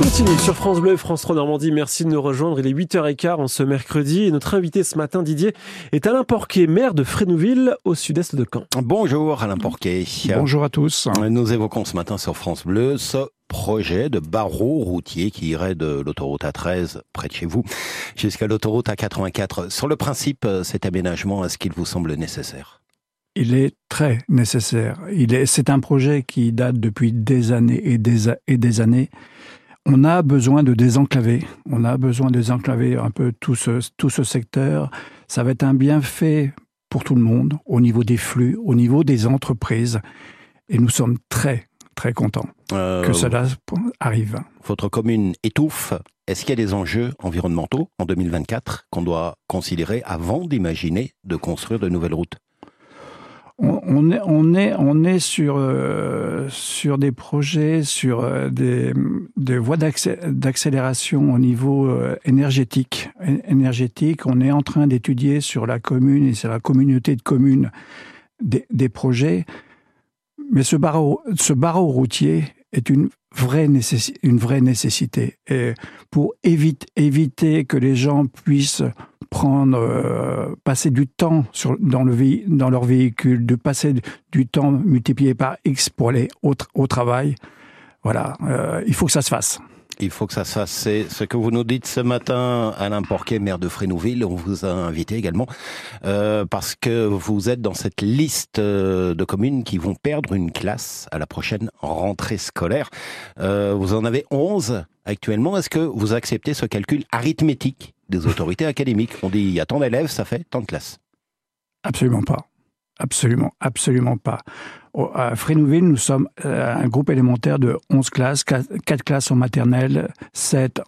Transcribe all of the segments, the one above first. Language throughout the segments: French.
continue sur France Bleu, France 3 Normandie. Merci de nous rejoindre. Il est 8h15 en ce mercredi. Et notre invité ce matin, Didier, est Alain Porquet, maire de Frénouville, au sud-est de Caen. Bonjour Alain Porquet. Bonjour à tous. Nous évoquons ce matin sur France Bleu ce projet de barreau routier qui irait de l'autoroute A13 près de chez vous jusqu'à l'autoroute A84. Sur le principe, cet aménagement, est-ce qu'il vous semble nécessaire ? Il est très nécessaire. C'est un projet qui date depuis des années et des années. On a besoin de désenclaver. On a besoin de désenclaver un peu tout ce secteur. Ça va être un bienfait pour tout le monde, au niveau des flux, au niveau des entreprises. Et nous sommes très, très contents que cela arrive. Votre commune étouffe. Est-ce qu'il y a des enjeux environnementaux en 2024 qu'on doit considérer avant d'imaginer de construire de nouvelles routes ? On est sur des projets, sur des voies d'accélération au niveau énergétique. On est en train d'étudier sur la commune et sur la communauté de communes des projets. Mais ce barreau routier est une vraie nécessité. Et pour éviter que les gens puissent passer du temps dans leur véhicule, de passer du temps multiplié par X pour aller au travail. Voilà, il faut que ça se fasse. Il faut que ça se fasse. C'est ce que vous nous dites ce matin, Alain Porquet, maire de Frénouville. On vous a invité également parce que vous êtes dans cette liste de communes qui vont perdre une classe à la prochaine rentrée scolaire. Vous en avez 11 actuellement. Est-ce que vous acceptez ce calcul arithmétique des autorités académiques? On dit il y a tant d'élèves, ça fait tant de classes. Absolument pas. Absolument pas. À Frénouville, nous sommes un groupe élémentaire de 11 classes, 4 classes en maternelle, 7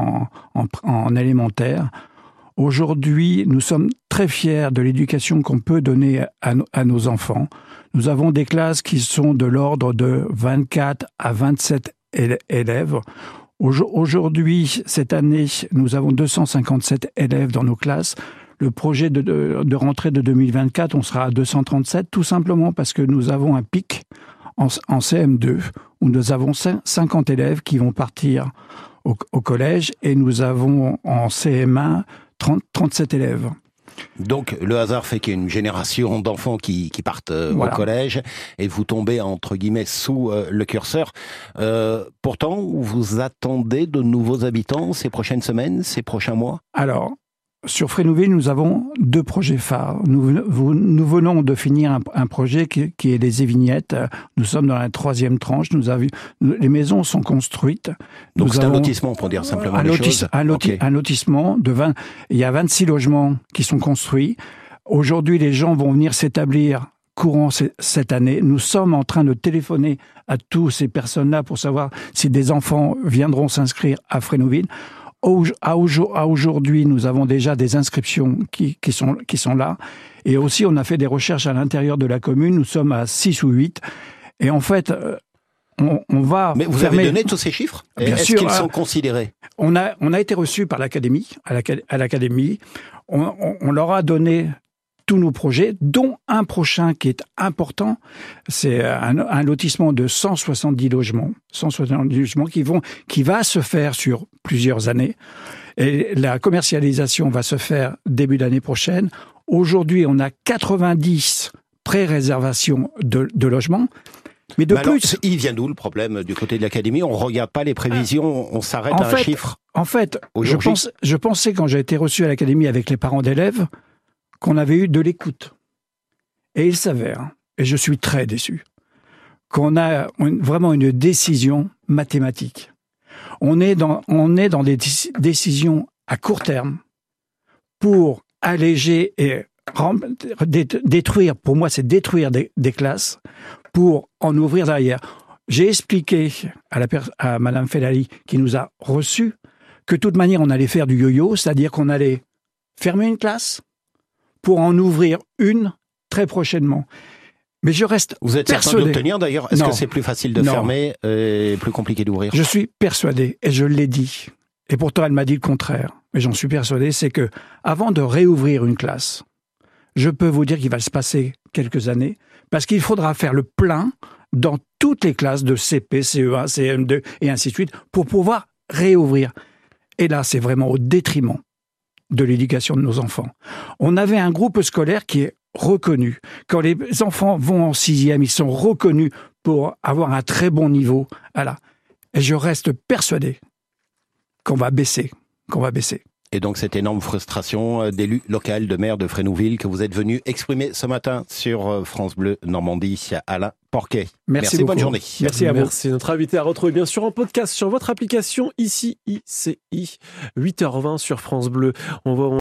en élémentaire. Aujourd'hui, nous sommes très fiers de l'éducation qu'on peut donner à nos enfants. Nous avons des classes qui sont de l'ordre de 24 à 27 élèves. Aujourd'hui, cette année, nous avons 257 élèves dans nos classes. Le projet de rentrée de 2024, on sera à 237, tout simplement parce que nous avons un pic en CM2, où nous avons 50 élèves qui vont partir au collège, et nous avons en CM1 37 élèves. Donc le hasard fait qu'il y a une génération d'enfants qui partent au collège, et vous tombez entre guillemets sous le curseur. Pourtant, vous attendez de nouveaux habitants ces prochaines semaines, ces prochains mois ? Alors, sur Frénouville, nous avons 2 projets phares. Nous venons de finir un projet qui est les Évignettes. Nous sommes dans la 3e tranche. Les maisons sont construites. Donc c'est un lotissement, pour dire simplement les choses. Un lotissement de 20. Il y a 26 logements qui sont construits. Aujourd'hui, les gens vont venir s'établir courant cette année. Nous sommes en train de téléphoner à tous ces personnes-là pour savoir si des enfants viendront s'inscrire à Frénouville. À aujourd'hui, nous avons déjà des inscriptions qui sont là. Et aussi, on a fait des recherches à l'intérieur de la commune. Nous sommes à 6 ou 8. Et en fait, on va... Mais vous avez donné tous ces chiffres ? Bien sûr. Est-ce qu'ils sont considérés ? On a été reçus par l'académie. À l'académie, on leur a donné tous nos projets, dont un prochain qui est important. C'est un lotissement de 170 logements. 170 logements qui va se faire sur plusieurs années. Et la commercialisation va se faire début d'année prochaine. Aujourd'hui, on a 90 pré-réservations de logements. Mais plus... Alors, il vient d'où le problème du côté de l'académie ? On ne regarde pas les prévisions, on s'arrête à un chiffre. En fait, je pensais quand j'ai été reçu à l'académie avec les parents d'élèves qu'on avait eu de l'écoute. Et il s'avère, et je suis très déçu, qu'on a vraiment une décision mathématique. On est dans des décisions à court terme pour alléger et détruire, pour moi c'est détruire des classes pour en ouvrir derrière. J'ai expliqué à Madame Fellali, qui nous a reçus, que de toute manière on allait faire du yo-yo, c'est-à-dire qu'on allait fermer une classe pour en ouvrir une très prochainement. Mais je reste persuadé... Vous êtes certain d'obtenir d'ailleurs ? Est-ce que c'est plus facile de fermer et plus compliqué d'ouvrir ? Je suis persuadé, et je l'ai dit. Et pourtant, elle m'a dit le contraire. Mais j'en suis persuadé, c'est que avant de réouvrir une classe, je peux vous dire qu'il va se passer quelques années, parce qu'il faudra faire le plein dans toutes les classes de CP, CE1, CM2 et ainsi de suite, pour pouvoir réouvrir. Et là, c'est vraiment au détriment de l'éducation de nos enfants. On avait un groupe scolaire qui est reconnu. Quand les enfants vont en 6e, ils sont reconnus pour avoir un très bon niveau. Voilà. Et je reste persuadé qu'on va baisser. Et donc cette énorme frustration d'élu local, de maire de Frénouville que vous êtes venu exprimer ce matin sur France Bleu Normandie, Alain Porquet. Merci beaucoup. Bonne journée. Merci à vous. Merci. Notre invité à retrouver bien sûr en podcast sur votre application ici ICI 8h20 sur France Bleu.